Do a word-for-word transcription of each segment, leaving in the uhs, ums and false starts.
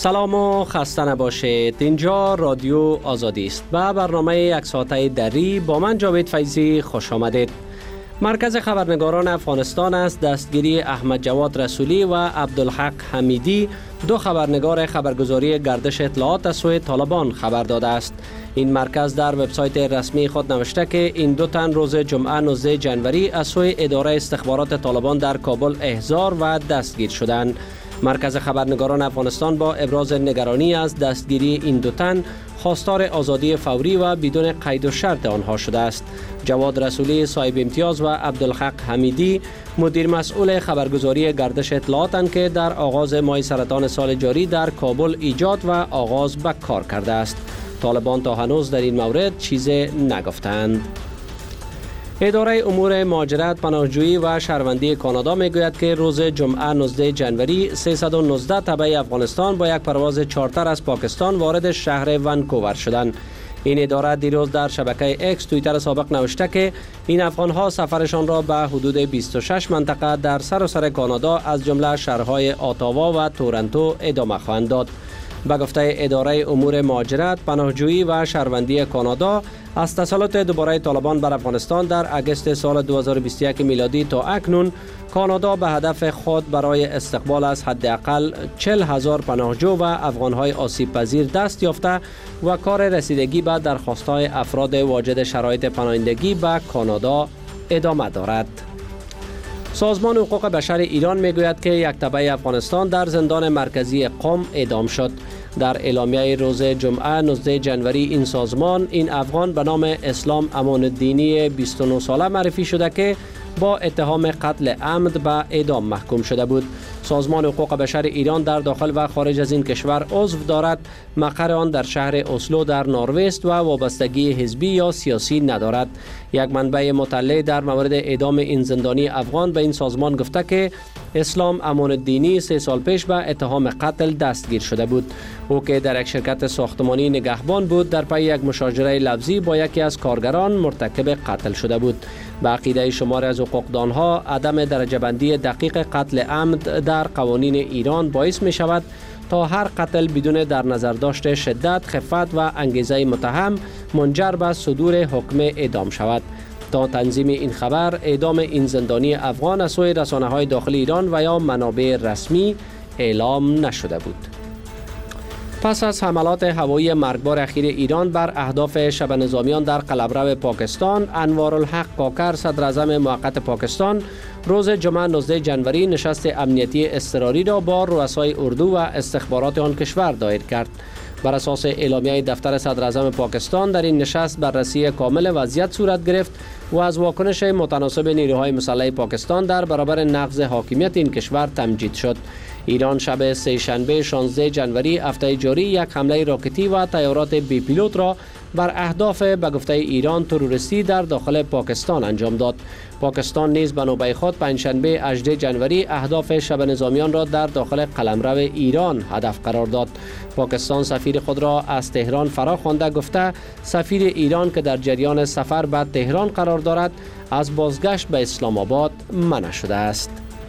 سلام و خسته نباشید. اینجا رادیو آزادی است و برنامه یک ساعته دری با من جاوید فیضی خوش آمدید. مرکز خبرنگاران افغانستان از دستگیری احمد جواد رسولی و عبدالحق حمیدی، دو خبرنگار خبرگزاری گردش اطلاعات از سوی طالبان خبر داده است. این مرکز در وبسایت رسمی خود نوشته که این دو تن روز جمعه نوزده ژانویه از سوی اداره استخبارات طالبان در کابل احضار و دستگیر شدند. مرکز خبرنگاران افغانستان با ابراز نگرانی از دستگیری این دو تن خواستار آزادی فوری و بدون قید و شرط آنها شده است. جواد رسولی صاحب امتیاز و عبدالحق حمیدی مدیر مسئول خبرگزاری گردش اطلاعاتند که در آغاز ماه سرطان سال جاری در کابل ایجاد و آغاز به کار کرده است. طالبان تا هنوز در این مورد چیزی نگفتند. اداره امور مهاجرت، پناهجویی و شهروندی کانادا میگوید که روز جمعه نوزده ژانویه سیصد و نوزده تبع افغانستان با یک پرواز چارتر از پاکستان وارد شهر ونکوور شدند. این اداره دیروز در شبکه اکس توییتر سابق نوشته که این افغانها سفرشان را به حدود بیست و شش منطقه در سراسر کانادا از جمله شهرهای اتاوا و تورنتو ادامه خواهند داد. به گفته اداره امور مهاجرت، پناهجویی و شهروندی کانادا، از تسلط دوباره طالبان بر افغانستان در اگست سال دو هزار و بیست و یک میلادی تا اکنون، کانادا به هدف خود برای استقبال از حداقل چهل هزار پناهجو و افغانهای آسیب پذیر دست یافته و کار رسیدگی به درخواست‌های افراد واجد شرایط پناهندگی به کانادا ادامه دارد. سازمان حقوق بشر ایران میگوید که یک تبع افغانستان در زندان مرکزی قم اعدام شد. در اعلامیه روز جمعه نوزده ژانویه این سازمان این افغان به نام اسلام امان الدینی بیست و نه ساله معرفی شده که با اتهام قتل عمد به اعدام محکوم شده بود. سازمان حقوق بشر ایران در داخل و خارج از این کشور عضو دارد. مقر آن در شهر اسلو در نروژ و وابستگی حزبی یا سیاسی ندارد. یک منبع مطلع در مورد اعدام این زندانی افغان به این سازمان گفته که اسلام امان الدینی سه سال پیش به اتهام قتل دستگیر شده بود. او که در یک شرکت ساختمانی نگهبان بود، در پی یک مشاجره لفظی با یکی از کارگران مرتکب قتل شده بود. به عقیده شمار از حقوقدانها، عدم درجه بندی دقیق قتل عمد در قوانین ایران باعث می شود تا هر قتل بدون در نظر داشت شدت، خفت و انگیزه متهم منجر به صدور حکم اعدام شود. تا تنظیم این خبر، اعدام این زندانی افغان از سوی رسانه‌های داخلی ایران و یا منابع رسمی اعلام نشده بود. پس از حملات هوایی مرگبار اخیر ایران بر اهداف شبه نظامیان در قلمرو پاکستان، انوارالحق کاکر صدر اعظم موقت پاکستان روز جمعه نوزده ژانویه نشست امنیتی اضطراری را با رؤسای اردو و استخبارات آن کشور دایر کرد. بر اساس اعلامیه دفتر صدر اعظم پاکستان، در این نشست بررسی کامل وضعیت صورت گرفت و از واکنش متناسب نیروهای مسلح پاکستان در برابر نقض حاکمیت این کشور تمجید شد. ایران شب سه شنبه شانزده ژانویه هفته جاری یک حمله راکتی و طیارات بی پیلوت را بر اهداف به گفته ایران تروریستی در داخل پاکستان انجام داد. پاکستان نیز به نوبه خود پنجشنبه هجدهم ژانویه اهداف شبه نظامیان را در داخل قلمرو ایران هدف قرار داد. پاکستان سفیر خود را از تهران فرا خوانده گفته سفیر ایران که در جریان سفر به تهران قرار دارد از بازگشت به اسلام آباد منع شده است.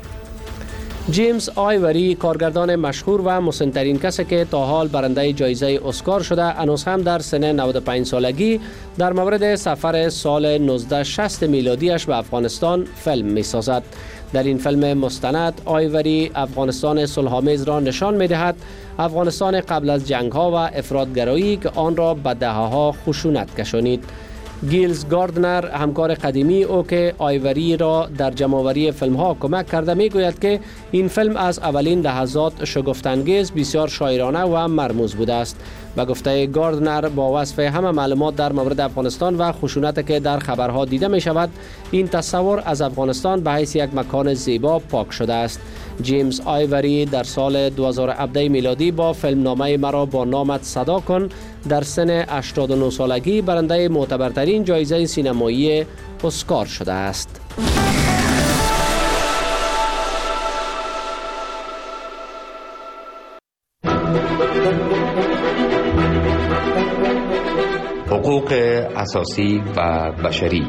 جیمز آیوری، کارگردان مشهور و مسن‌ترین کسی که تا حال برنده جایزه اسکار شده، هنوز هم در سن نود و پنج سالگی در مورد سفر سال نوزده شصت میلادیش به افغانستان فیلم می‌سازد. در این فیلم مستند، آیوری افغانستان صلح‌آمیز را نشان می‌دهد، افغانستان قبل از جنگ‌ها و افراط‌گرایی که آن را به دهه‌ها خشونت کشانید. گیلز گاردنر، همکار قدیمی او که آیوری را در جمع‌آوری فیلم‌ها کمک کرده، میگوید که این فیلم از اولین لحظات شگفت‌انگیز، بسیار شاعرانه و مرموز بوده است. به گفته گاردنر، با وصف همه معلومات در مورد افغانستان و خشونت که در خبرها دیده می شود، این تصور از افغانستان به حیث یک مکان زیبا پاک شده است. جیمز آیوری در سال دو هزار و هفده میلادی با فیلمنامه مرا با نامت صدا کن در سن هشتاد و نه سالگی برنده معتبرترین جایزه سینمایی اسکار شده است. حقوق اساسی و بشری.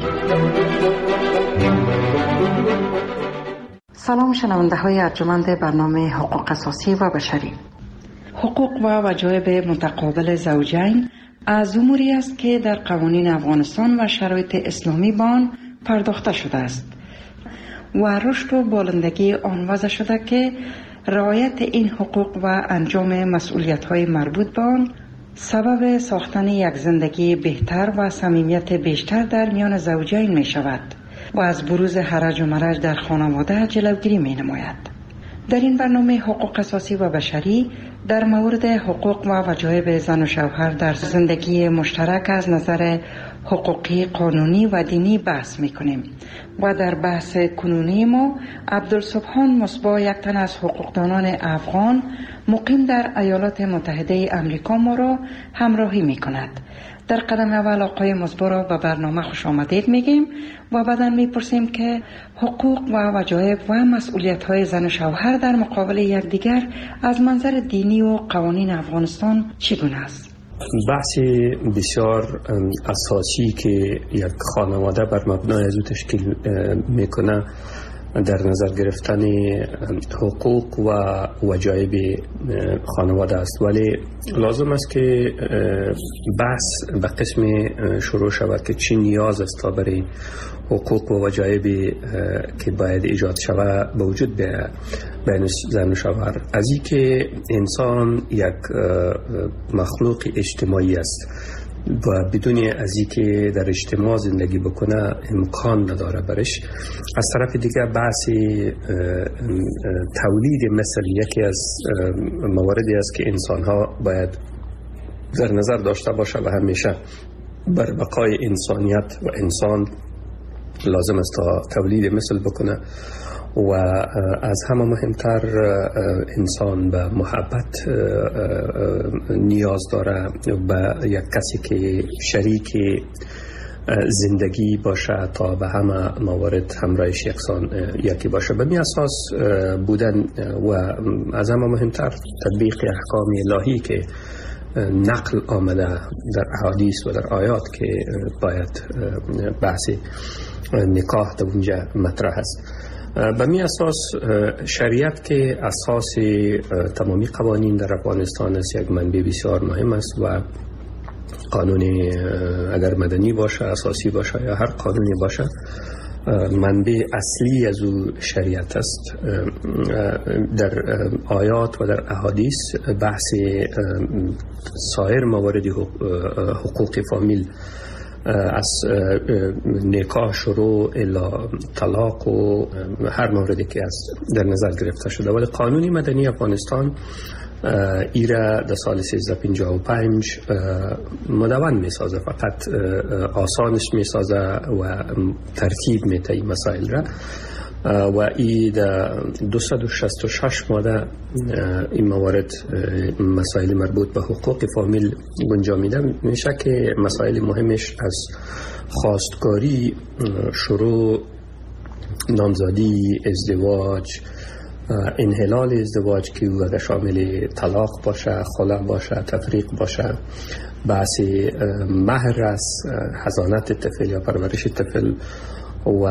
سلام شنونده های ارجمند برنامه حقوق اساسی و بشری. حقوق و وجایب متقابل زوجین از اموری است که در قوانین افغانستان و شرایط اسلامی به آن پرداخته شده است و رشد و بالندگی آن وضع شده که رعایت این حقوق و انجام مسئولیت‌های مربوط به آن سبب ساختن یک زندگی بهتر و صمیمیت بیشتر در میان زوجین می شود و از بروز هرج و مرج در خانواده جلوگیری می نماید. در این برنامه حقوق اساسی و بشری در مورد حقوق و وجایب زن و شوهر در زندگی مشترک از نظر حقوقی، قانونی و دینی بحث می کنیم و در بحث کنونی ما عبدالسبحان مصباح، یک تن از حقوقدانان افغان مقیم در ایالات متحده امریکا، ما را همراهی می کند. در قدم اول آقای مصباح را به برنامه خوش آمدید میگیم و بعدا میپرسیم که حقوق و وجایب و مسئولیت‌های زن و شوهر در مقابل یکدیگر از منظر دینی و قوانین افغانستان چگونه است؟ بحث بسیار اساسی که یک خانواده بر مبنای از او تشکیل میکنه در نظر گرفتن حقوق و وجایب خانواده است، ولی لازم است که بحث به قسم شروع شود که چی نیاز است تا برای حقوق و وجایبی که باید ایجاد شود به وجود بیاید بین زن و شوهر. از این که انسان یک مخلوق اجتماعی است و بدون از اینکه در اجتماع زندگی بکنه امکان نداره برش. از طرف دیگه بحث تولید مثل یکی از مواردی است که انسان ها باید در نظر داشته باشه و همیشه بر بقای انسانیت و انسان لازم است تا تولید مثل بکنه و از همه مهمتر انسان به محبت نیاز داره، به یک کسی که شریک زندگی باشه تا به همه موارد همراهش یکسان یکی باشه. به می اساس بودن و از همه مهمتر تطبیق احکام الهی که نقل آمده در احادیث و در آیات که باید بحث نکاح در اونجا مطرح است. به می اساس شریعت که اساس تمامی قوانین در افغانستان است یک منبع بسیار مهم است و قانون اگر مدنی باشه، اساسی باشه یا هر قانونی باشه، منبع اصلی از او شریعت است. در آیات و در احادیث بحث سایر موارد حقوق فامیل از نکاح شروع الی طلاق و هر موردی که از در نظر گرفته شده، ولی قانون مدنی افغانستان ایره در سال سیزده پنجاه و پنج مدون می سازه، فقط آسانش می سازه و ترتیب می تایی مسائل را و ای در دویست و شصت و شش ماده این موارد مسائل مربوط به حقوق فامیل گنجا میده. میشه که مسائل مهمش از خواستگاری شروع، نامزدی، ازدواج، انحلال ازدواج که او شامل طلاق باشه، خلع باشه، تفریق باشه، بحث مهر است، حضانت طفل یا پرورش طفل و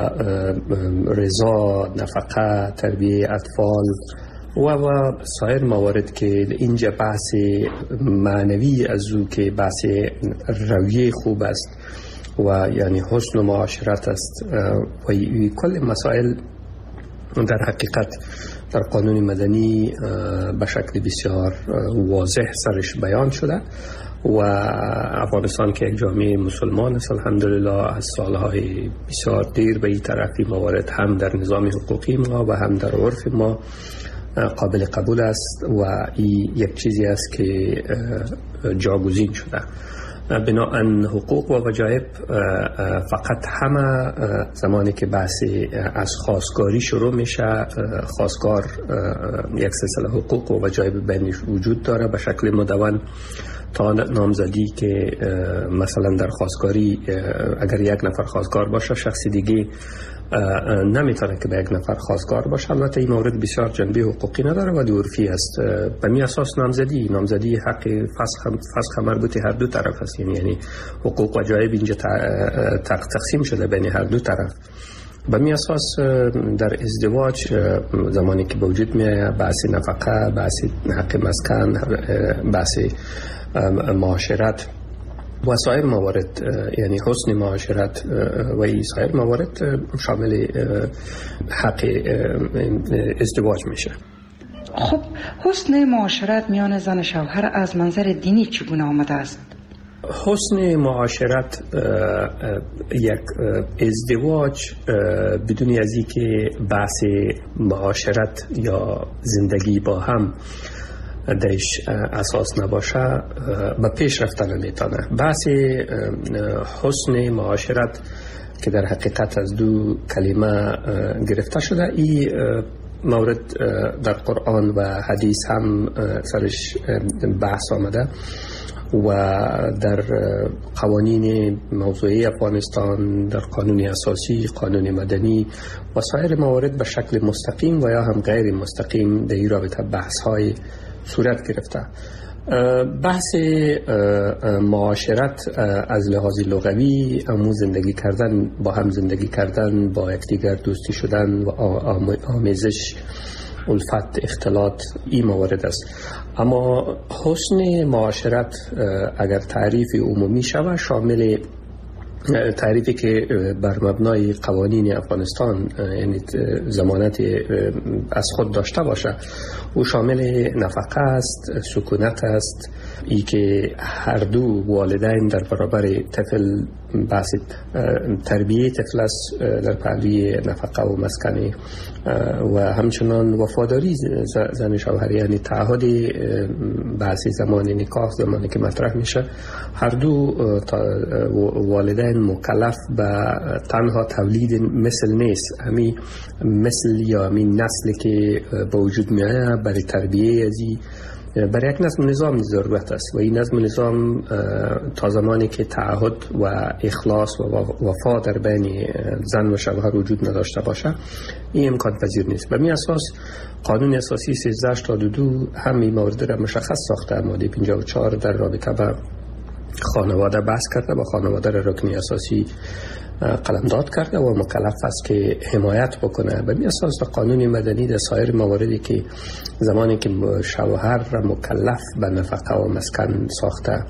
رضا، نفقه، تربیه اطفال و و سایر موارد که اینجا بحث معنوی از او که بحث رویه خوب است و یعنی حسن و معاشرت است و کل مسائل در حقیقت در قانون مدنی به شکل بسیار واضح سرش بیان شده و افغانستان که یک جامعه مسلمان است الحمدلله از سالهای بسیار دیر به این طرفی موارد هم در نظام حقوقی ما و هم در عرف ما قابل قبول است و این یک چیزی است که جاگزین شده. بنابراین حقوق و وجایب فقط همه زمانی که بحث از خواستگاری شروع میشه، خواستگار یک سلسله حقوق و وجایب بینش وجود داره به شکل مدون تا نامزدی که مثلا در خواستگاری اگر یک نفر خواستگار باشه شخصی دیگه نمیتونه که به یک نفر خواستگار باشه. البته این مورد بسیار جنبه حقوقی نداره و عرفی است. به می اساس نامزدی نامزدی حق فسخ فسخ مربوط هر دو طرف است، یعنی حقوق و وجایب اینجا تقسیم شده بین هر دو طرف به می اساس در ازدواج زمانی که به وجود می آید بحث نفقه، بحث حق مسکن، بحث معاشرت و سایر موارد، یعنی حسن معاشرت و سایر موارد شامل حق ازدواج میشه. خب حسن معاشرت میان زن و شوهر از منظر دینی چگونه آمده است؟ حسن معاشرت یک ازدواج بدون از اینکه بحث معاشرت یا زندگی با هم درش اساس نباشه به پیش رفتن نمیتونه. بحث حسن معاشرت که در حقیقت از دو کلمه گرفته شده، این مورد در قرآن و حدیث هم سرش بحث آمده و در قوانین موضوعی افغانستان، در قانون اساسی، قانون مدنی و سایر موارد به شکل مستقیم و یا هم غیر مستقیم در این رابطه بحث های صورت گرفته. بحث معاشرت از لحاظ لغوی همون زندگی کردن، با هم زندگی کردن، با یکدیگر دوستی شدن و آمیزش، الفت، اختلاط، این موارد است. اما حسن معاشرت اگر تعریف عمومی شود، شامل تعریفی که بر مبنای قوانین افغانستان یعنی ضمانت از خود داشته باشه، او شامل نفقه است، سکونت است، ای که هر دو والدین در برابر طفل بحث تربیه طفل است در پهلوی نفقه و مسکن و همچنان وفاداری زن شوهر، یعنی تعهد بحث زمان نکاح زمانی که مطرح میشه، هر دو والدین مکلف به تنها تولید مثل نیست، همین مثل یا همین نسلی که به وجود میآید برای تربیه ازی برای یک نظم نظام ضرورت است و این نظم نظام تا زمانی که تعهد و اخلاص و وفا در بین زن و شوهر وجود نداشته باشه، این امکان پذیر نیست. به می اساس قانون اساسی سیزده هشتاد و دو همین مورد را مشخص ساخته. ماده پنجاه و چهار در رابطه با خانواده بحث کرده و خانواده را رکنی اساسی قلمداد کرده و مکلف است که حمایت بکنه. به می اساس قانون مدنی در سایر مواردی که زمانی که شوهر را مکلف به نفقه و مسکن ساخته،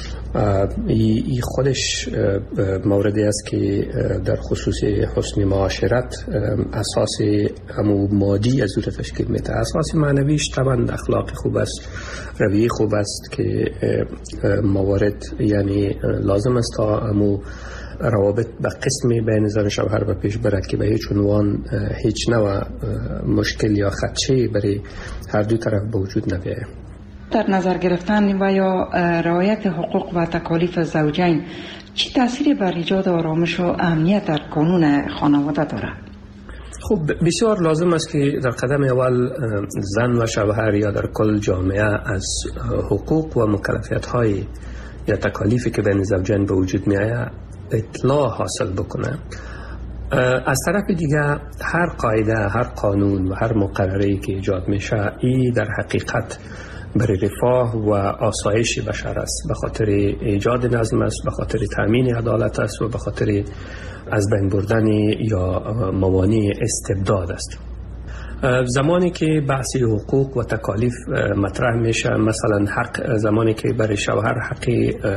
این خودش موردی است که در خصوص حسن معاشرت اساس همو مادی از او تشکیل میده. اساس معنویش طبعا اخلاق خوب است، رویه خوب است که موارد یعنی لازم است تا همو روابط به قسمی بین زن و شوهر به پیش برد که به هیچ عنوان هیچ نوع مشکل یا خدشه برای هر دو طرف به وجود نبیاید. در نظر گرفتن و یا رعایت حقوق و تکالیف زوجین چه تأثیری بر ایجاد آرامش و امنیت در قانون خانواده دارد؟ خب بسیار لازم است که در قدم اول زن و شوهر یا در کل جامعه از حقوق و مکلفیت های یا تکالیفی که بین زوجین به وجود می آید اطلاع حاصل بکنه. از طرف دیگه هر قاعده، هر قانون و هر مقرری که ایجاد میشه، این در حقیقت برای رفاه و آسایش بشر است، به خاطر ایجاد نظم است، به خاطر تامین عدالت است و به خاطر از بین بردن یا موانع استبداد است. زمانی که بحث حقوق و تکالیف مطرح میشه، مثلا حق زمانی که برای شوهر حق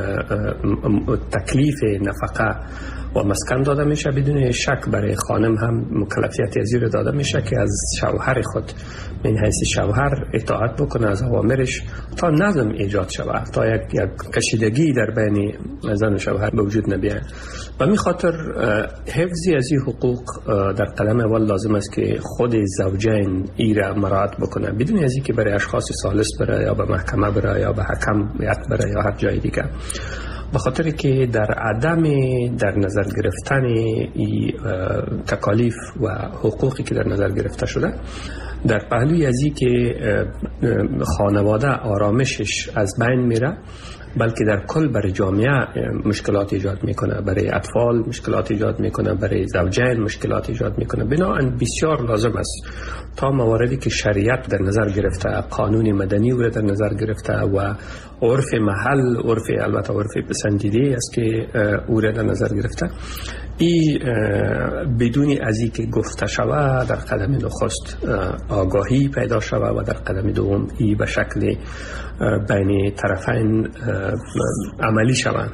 تکلیف نفقه و مسکن داده میشه، بدون شک برای خانم هم مکلفیت زیر داده میشه که از شوهر خود من حیث شوهر اطاعت بکنه از اوامرش تا نظم ایجاد شود، تا یک, یک کشیدگی در بین زن و شوهر به وجود نبیاید. و می خاطر حفظی از این حقوق در قدم اول لازم است که خود زوجین ای را مراعات بکنه، بدون از اینکه برای اشخاص ثالث بره یا به محکمه بره یا به حکم بره یا هر جای دیگه، به خاطر که در عدم در نظر گرفتن ای تکالیف و حقوقی که در نظر گرفته شده، در پهلوی از این که خانواده آرامشش از بین میره، بلکه در کل برای جامعه مشکلات ایجاد میکنه، برای اطفال مشکلات ایجاد میکنه، برای زوجین مشکلات ایجاد میکنه. بنابراین بسیار لازم است تا مواردی که شریعت در نظر گرفته، قانون مدنی او در نظر گرفته و عرف محل، عرف البته عرف پسندیده است که او در نظر گرفته، ای بدون از اینکه گفته شود در قدم نخست آگاهی پیدا شود و در قدم دوم ای به شکل بین طرفین عملی شود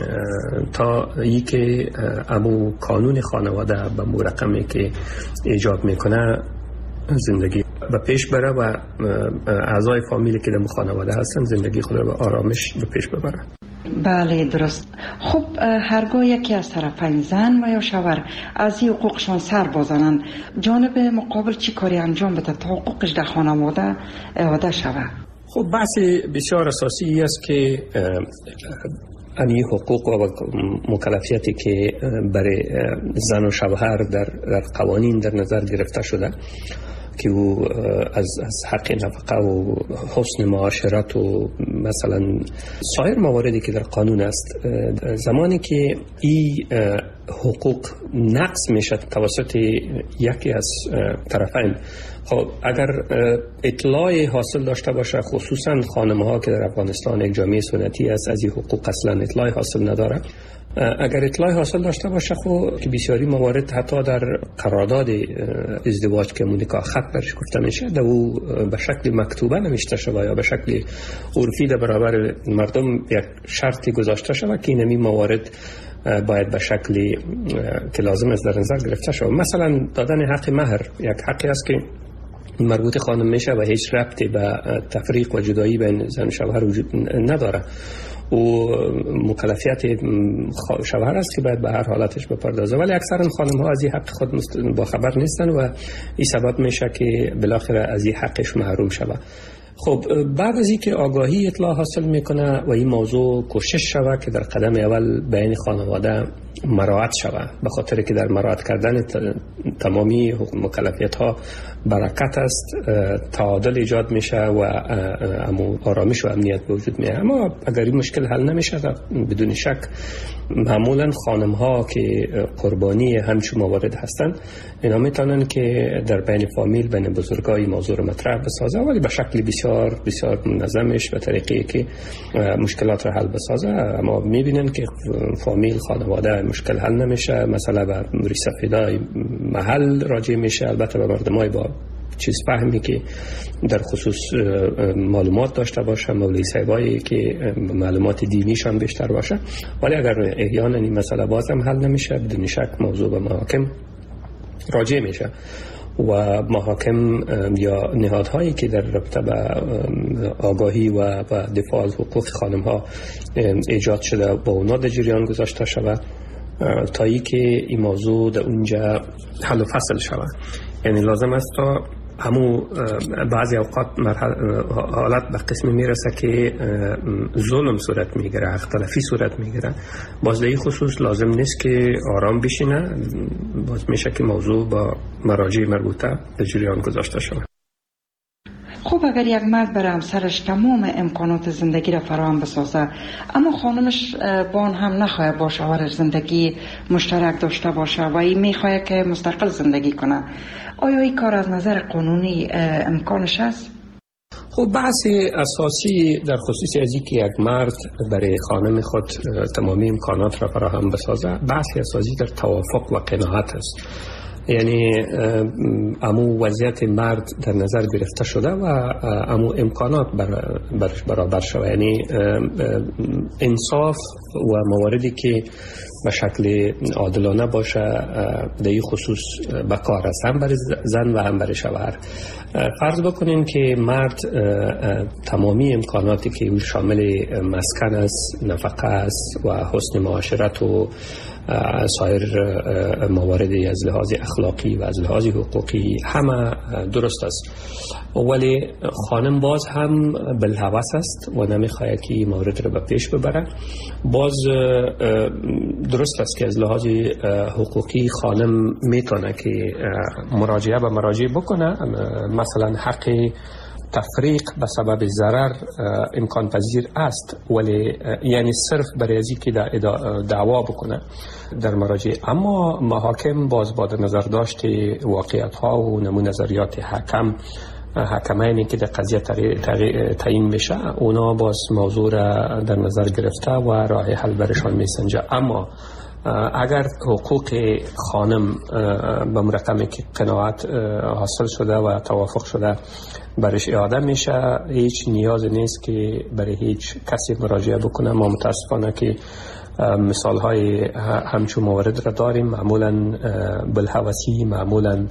تا ای که امو قانون خانواده به مو رقمی که ایجاد میکنه زندگی به پیش بره و اعضای فامیلی که در خانواده هستن زندگی خود را به آرامش به پیش ببره. بله درست. خب هرگاه یکی از طرفین زن و یا شوهر از این حقوقشان سر بازنند، جانب مقابل چی کاری انجام بده تا حقوقش در خانواده اعاده شود؟ خب بحث بسیار اساسی است که این حقوق و مکلفیتی که برای زن و شوهر در, در قوانین در نظر گرفته شده که او از, از حق نفقه و حسن معاشرت و مثلا سایر مواردی که در قانون است، زمانی که این حقوق نقض میشه توسط یکی از طرفین، خب اگر اطلاع حاصل داشته باشه، خصوصا خانم ها که در افغانستان یک جامعه سنتی است از این حقوق اصلا اطلاع حاصل نداره، اگر اطلاع حاصل داشته باشه خب که بسیاری موارد حتی در قرارداد ازدواج که مونیکا خط برش گفته میشه در او به شکل مکتوبه نوشته شده یا به شکل عرفی در برابر مردم یک شرطی گذاشته شده که این موارد باید به شکلی که لازم است در نظر گرفته شود. مثلا دادن حق مهر یک حقی است که مربوط خانم میشه و هیچ ربطی به تفریق و جدایی بین زن و شوهر وجود نداره و مکلفیت شوهر است که باید به هر حالتش بپردازه، ولی اکثرا خانم ها از این حق خود با خبر نیستن و این سبب میشه که بالاخره از این حقش محروم شود. خب بعد از اینکه آگاهی اطلاع حاصل میکنه و این موضوع کوشش شود که در قدم اول بین خانواده مراعات شود، به خاطر که در مراعات کردن تمامی مکلفیت ها برکت است، تعادل ایجاد میشه و آرامش و امنیت به وجود میاد. اما اگر این مشکل حل نمیشه بدون شک معمولا خانم ها که قربانی همچون موارد هستند اینا میتونن که در بین فامیل بین بزرگای موضوع رو مطرح بسازه، ولی به شکل بسیار بسیار منظمش به طریقی که مشکلات رو حل بسازه. اما میبینن که فامیل خانواده مشکل حل نمیشه، مثلا به موری سفیدای محل راجع میشه، البته به مردمای با چیز فهمی که در خصوص معلومات داشته باشه، مولوی صاحبایی که معلومات دینیشان بیشتر باشه، ولی اگر احیانا این مسئله بازم حل نمیشه بدون شک موضوع به محاکم راجع میشه و محاکم یا نهادهایی که در رابطه به آگاهی و دفاع از حقوق خانم ها ایجاد شده با اونا در جریان گذاشته شود تا ای که این موضوع در اونجا حل و فصل شود. یعنی لازم است تا همو بعضی اوقات حالت به قسمی میرسه که ظلم صورت میگیره، حق تلفی صورت میگیره، باز در این خصوص لازم نیست که آرام بشینه، باز میشه که موضوع با مراجع مربوطه به جریان گذاشته شود. خب اگر یک مرد برای همسرش تمام امکانات زندگی را فراهم بسازه اما خانمش با آن هم نخواهد با شوهرش زندگی مشترک داشته باشه و این میخواهد که مستقل زندگی کنه، آیا این کار از نظر قانونی امکانش است؟ خب بحث اساسی در خصوص از اینکه یک مرد برای خانم خود تمامی امکانات را فراهم بسازه بحث اساسی در توافق و قناعت است. یعنی امو وضعیت مرد در نظر گرفته شده و امو امکانات بر برش برابر شده، یعنی انصاف و مواردی که به شکل عادلانه باشه در این خصوص به کار است، هم برای زن و هم برای شوهر. فرض بکنیم که مرد تمامی امکاناتی که او شامل مسکن است، نفقه است و حسن معاشرت و سایر مواردی از لحاظ اخلاقی و از لحاظ حقوقی همه درست است، ولی خانم باز هم بالهوس است و نمیخواهد که این مورد رو به پیش ببره. باز درست است که از لحاظ حقوقی خانم میتونه که مراجعه به مراجع بکنه، مثلا حق تفریق به سبب ضرر امکان پذیر است، ولی یعنی صرف برای ازی که دعوا بکنه در مراجع. اما محاکم باز با نظر داشت واقعیت ها و نمون نظریات حکم حکمینی که در قضیه تعیین میشه اونا باز موضوع را در نظر گرفته و راه حل برشان میسنجه. اما اگر حقوق خانم به مرقمی که قناعت حاصل شده و توافق شده برش اعاده میشه، هیچ نیاز نیست که برای هیچ کسی مراجعه بکنه. ما متاسفانه که مثال های همچون موارد را داریم، معمولا بالهوسی، معمولا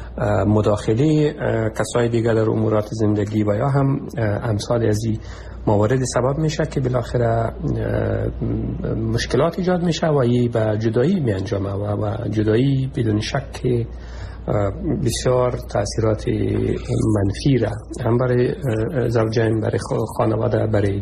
مداخله کسای دیگر در امورات زندگی و یا هم امثال از این موارد سبب میشه که بالاخره مشکلات ایجاد میشه و این به جدایی می انجامه و, و جدایی بدون شک بسیار تاثیرات منفی را هم برای زوجین، برای خانواده، برای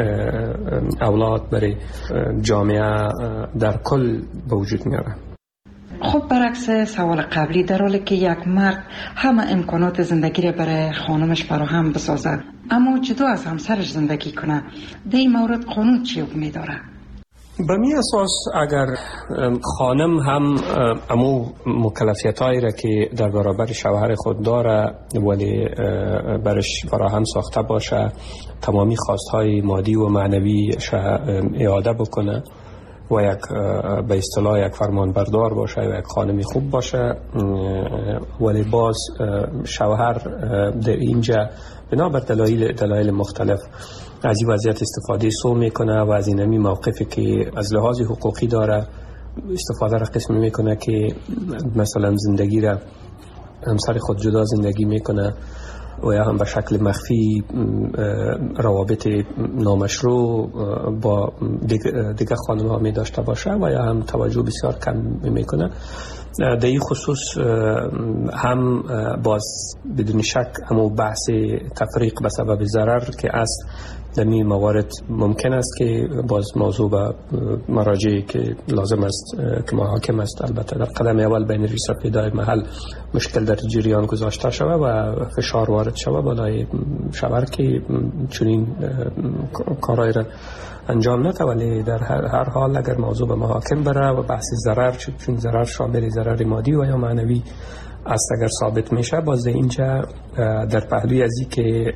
اولاد، برای جامعه در کل به وجود میاره. خب برعکس سوال قبلی، در حالی که یک مرد همه امکانات زندگی را برای خانمش فراهم بسازد اما جدا از همسرش زندگی کنه، در این مورد قانون چی حکم می‌داره؟ به می اساس اگر خانم هم امو مکلفیتایی را که در برابر شوهر خود داره ولی برش فراهم ساخته باشه، تمامی خواستهای مادی و معنوی اعاده بکنه و یک به اصطلاح یک فرمان بردار باشه و یک خانمی خوب باشه، ولی باز شوهر در اینجا بنابر دلایل دلایل مختلف از این وضعیت استفاده سو میکنه و از این همی موقفی که از لحاظ حقوقی داره استفاده را قسم میکنه که مثلا زندگی را همسر خود جدا زندگی میکنه و یا هم به شکل مخفی روابط نامشروع با دیگر خانم ها می داشته باشه و یا هم توجه بسیار کم میکنه. در این خصوص هم باز بدون شک همو بحث تفریق به سبب ضرر که است، در این موارد ممکن است که باز موضوع به مراجعی که لازم است که محاکم است البته در قدم اول بین ریسافیدای محل مشکل در جریان گذاشته شود و فشار وارد شود بالای شوهر که چنین کارهای را انجام نده، ولی در هر, هر حال اگر موضوع به محاکم بره و بحث ضرر، چون ضرر شامل ضرر مادی و یا معنوی است، اگر ثابت میشه باز اینجا در پهلوی ازی که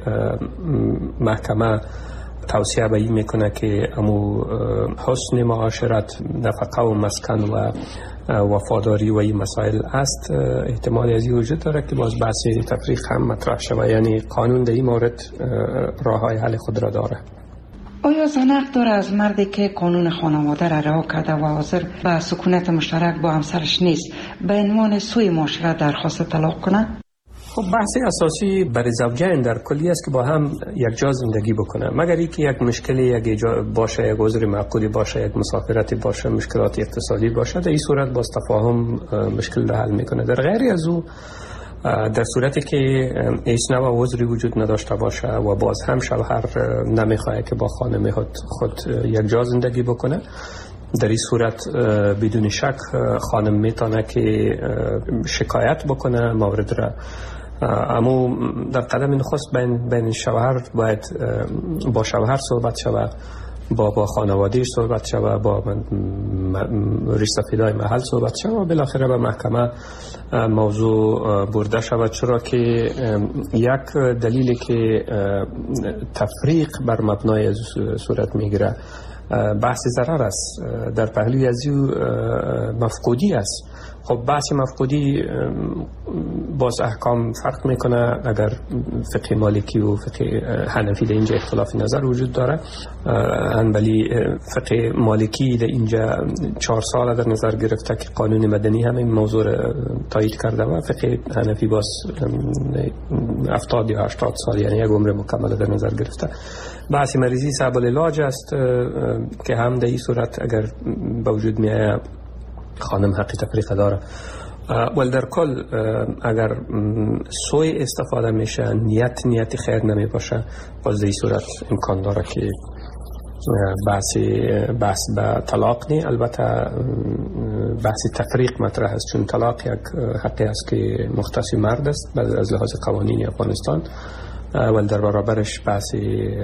محکمه توصیه به این میکنه که امو حسن معاشرت، نفقه و مسکن و وفاداری و این مسائل است، احتمال ازی وجود داره که باز بحث تفریق هم مطرح شود. یعنی قانون در این مورد راه های حل خود را داره. آیا زنق داره از مردی که قانون خانواده را رها کرده و حاضر به سکونت مشترک با همسرش نیست به عنوان سوی معاشرت درخواست طلاق کنه؟ خب بحث اساسی برای زوجین در کلی است که با هم یک جا زندگی بکنه، مگر اینکه یک مشکلی یک باشه، یک عذر معقولی باشه، یک مسافرتی باشه، مشکلات اقتصادی باشه، در این صورت باز تفاهم مشکل را حل میکنه. در غیر از او، در صورتی که هیچ نوع عذری وجود نداشته باشه و باز هم شوهر نمیخواه که با خانم خود یک جا زندگی بکنه، در این صورت بدون شک خانم میتونه که شکایت بکنه مورد را. اما در قدم نخست بین بین شوهر باید با شوهر صحبت شود، با با خانوادهش صحبت شود، با ریسافیدای محل صحبت شود و بالاخره به محکمه موضوع برده شود، چرا که یک دلیلی که تفریق بر مبنای صورت میگیره بحث ضرر است، در پهلوی از او مفقودی است. خب بحث مفقودی باز احکام فرق میکنه، اگر فقه مالکی و فقه حنفی در اینجا اختلاف نظر وجود داره. حنبلی فقه مالکی در اینجا چهار سال در نظر گرفته که قانون مدنی هم این موضوع را تایید کرده و فقه حنفی باز هفتاد یا هشتاد سال، یعنی یک عمر مکمل در نظر گرفته. بحث مریضی صعب العلاج است که هم در این صورت اگر به وجود میاد خانم حق تفریق داره. ولی در کل اگر سوی استفاده میشه، نیت نیت خیر نمی باشه، باز در این صورت امکان داره که بحث بحث به طلاق نی. البته بحث تفریق مطرح است، چون طلاق یک حقی است که مختص مرد است از لحاظ قوانین افغانستان، ولی در برابرش بحث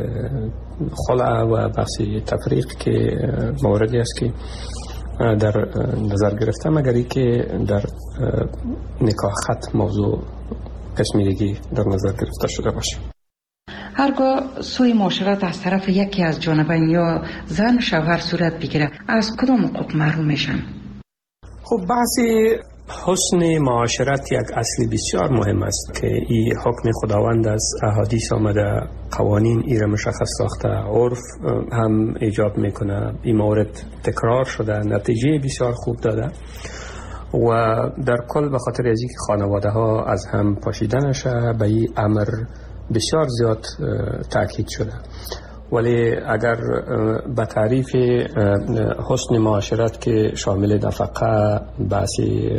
خلع و بحث تفریق که موردی است که در نظر گرفته، مگر ای که در نکاح خط موضوع قسمی دیگی در نظر گرفته شده باشه. هرگاه سوی معاشرت از طرف یکی از جانبین یا زن شوهر صورت بگیره، از کدام حقوق محروم میشن؟ خب بحث حسن معاشرت یک اصل بسیار مهم است که این حکم خداوند از احادیث آمده، قوانین ای را مشخص ساخته، عرف هم ایجاب میکنه. این مورد تکرار شده، نتیجه بسیار خوب داده و در کل به خاطر از اینکه خانواده ها از هم پاشیده نشه به این امر بسیار زیاد تاکید شده. ولی اگر به تعریف حسن معاشرت که شامل نفقه، بحث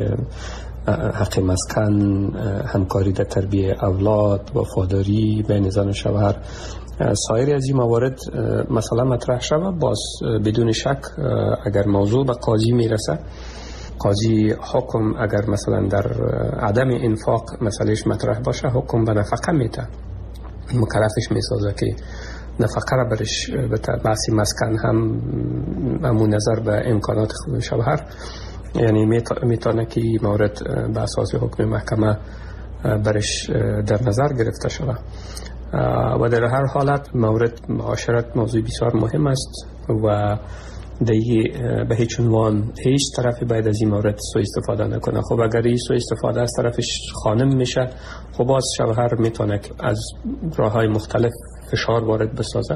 حق مسکن، همکاری در تربیت اولاد، وفاداری بین زن و شوهر، سایر از این موارد مثلا مطرح شود، باز بدون شک اگر موضوع به قاضی میرسه، قاضی حکم اگر مثلا در عدم انفاق مسئلهش مطرح باشه، حکم به نفقه میده، مکلفش میسازه که نفقه را برش به بحث مسکن هم همون نظر به امکانات شوهر، یعنی میتونه که مورد به اساس حکم محکمه برش در نظر گرفته شود. و در هر حالت مورد معاشرت موضوع بسیار مهم است و دیگه به هیچ عنوان هیچ طرفی باید از این مورد سوء استفاده نکنه. خب اگر این سوء استفاده از طرفش خانم میشه، خب باز شوهر میتونه از راههای مختلف فشار وارد بسازه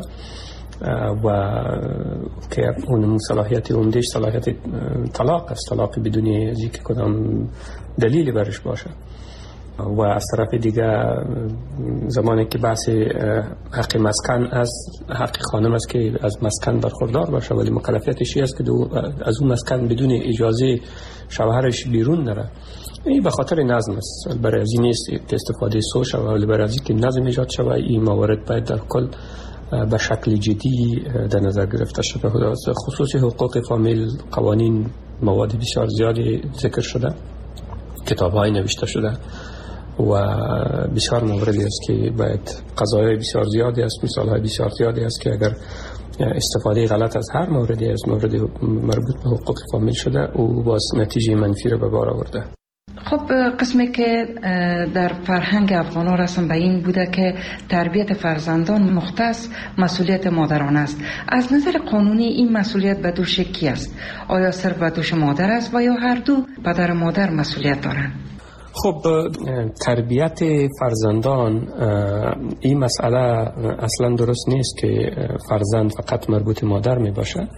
و که اون صلاحیت عمدهش صلاحیت طلاق است، طلاق بدون از اینکه کدام دلیلی برش باشه. و از طرف دیگه زمانی که بحث حق مسکن است، حق خانم است که از مسکن برخوردار باشه، ولی مکلفیتش است که از اون مسکن بدون اجازه شوهرش بیرون نره. این به خاطر نظم است، برای از این نیست که استفاده سو شود، ولی برای از این که نظم ایجاد شود، این موارد باید در کل به شکل جدی در نظر گرفته شده. خصوصی حقوق فامیل، قوانین، مواد بسیار زیادی ذکر شده، کتاب‌های نوشته شده و بسیار موردی است که باید قضایای بسیار زیادی است، مثال‌های بسیار زیادی است که اگر استفاده غلط از هر موردی از مورد مربوط به حقوق فامیل شده او باز نتیجه منفی را به بار آورده. خب قسمی که در فرهنگ افغان ها رسم به این بوده که تربیت فرزندان مختص مسئولیت مادران است. از نظر قانونی این مسئولیت به دوش کی است؟ آیا صرف به دوش مادر است و یا هر دو پدر و مادر مسئولیت دارند؟ خب تربیت فرزندان این مسئله اصلا درست نیست که فرزند فقط مربوط مادر می باشه.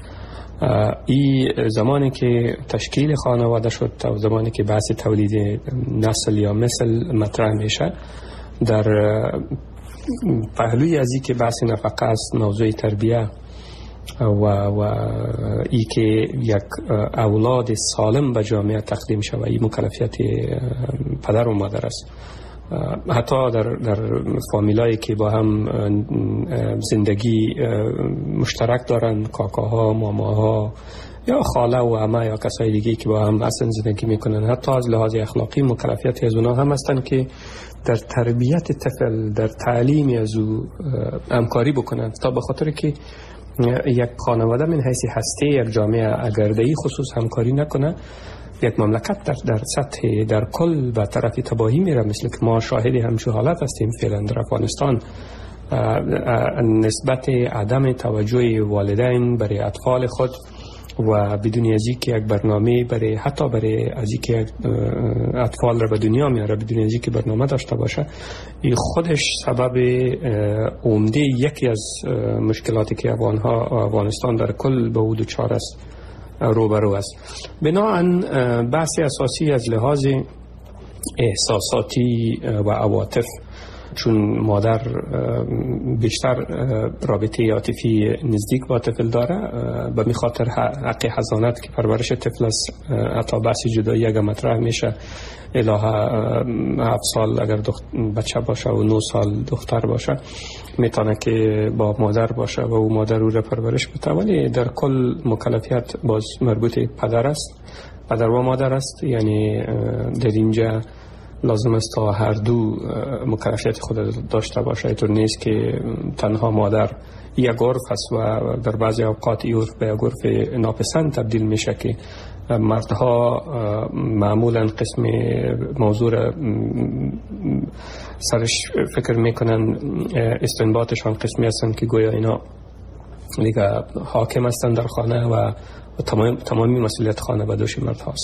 این زمانی که تشکیل خانواده شد تا زمانی که بحث تولید نسل یا مثل مطرح میشه، در پهلوی از این که بحث نفقه است، موضوع تربیه و, و ای که یک اولاد سالم به جامعه تقدیم شود، این مکلفیت پدر و مادر است. حتی در, در فامیلایی که با هم زندگی مشترک دارن، کاکاها، ماماها یا خاله و عمه یا کسای دیگه که با هم اصلا زندگی میکنن، حتی از لحاظ اخلاقی مکلفیت از اونا هم هستن که در تربیت طفل، در تعلیم از او همکاری بکنن، تا به خاطر که یک خانواده من حیث هسته یک جامعه اگر در این خصوص همکاری نکنه، یک مملکت در در سطح در کل به طرف تباهی میره، مثل که ما شاهد همچون حالت هستیم فعلا در افغانستان. نسبت عدم توجه والدین برای اطفال خود و بدون از اینکه یک برنامه برای حتی برای از اینکه اطفال را به دنیا میاره بدون از اینکه برنامه داشته باشه، این خودش سبب عمده یکی از مشکلاتی که افغانها افغانستان در کل به او دچار است روبرو است. بنابراین بحث اساسی از لحاظ احساساتی و عواطف، چون مادر بیشتر رابطه عاطفی نزدیک با طفل داره، به می خاطر حق حضانت که پرورش طفل است، حتی بحث جدایی اگر مطرح میشه الهه هفت سال اگر بچه باشه و نه سال دختر باشه میتونه که با مادر باشه و او مادر او را پرورش بده، ولی در کل مکلفیت باز مربوط پدر است، پدر و مادر است. یعنی در اینجا لازم است تا هر دو مکلفیت خود داشته باشه. اینطور نیست که تنها مادر یک عرف است و در بعضی اوقات این عرف به یک عرف ناپسند تبدیل میشه که مردها معمولا قسم موضوع سرش فکر میکنن، استنباطشان قسمی هستند که گویا اینا دیگه حاکم هستند در خانه و تمام تمامی مسئولیت خانه به دوش مرد هاست.